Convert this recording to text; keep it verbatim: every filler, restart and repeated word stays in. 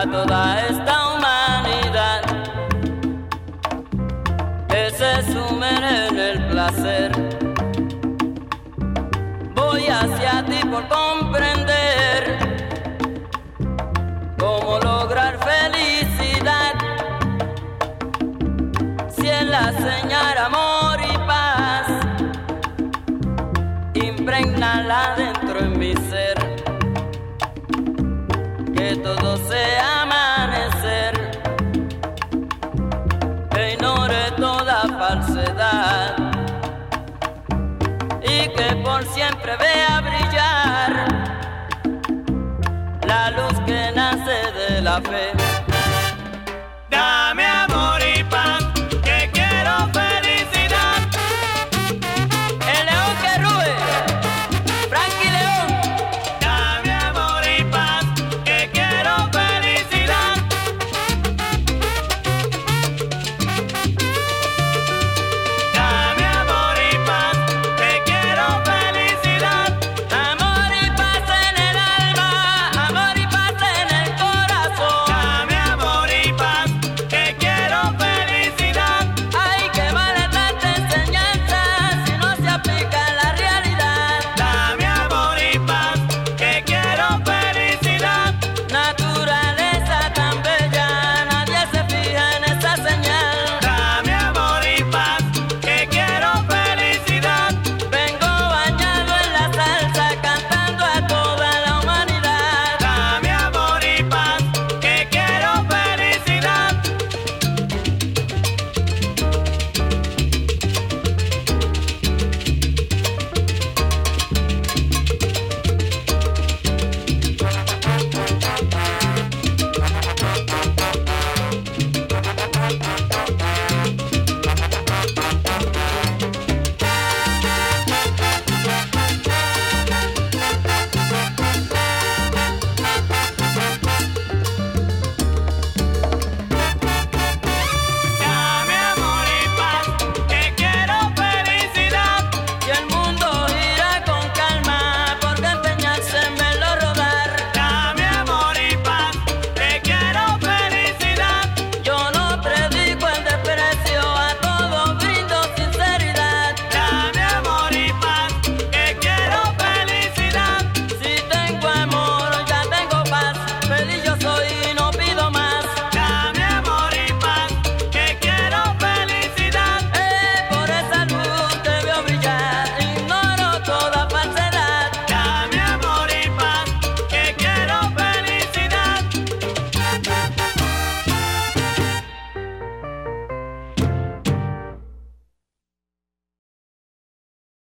toda esta humanidad que se sumerge en el placer. Voy hacia ti por comprender cómo lograr felicidad, si en la señal amor y paz, impregnala dentro en mi ser, que todo sea amanecer, que ignore toda falsedad y que por siempre vea brillar la luz que nace de la fe.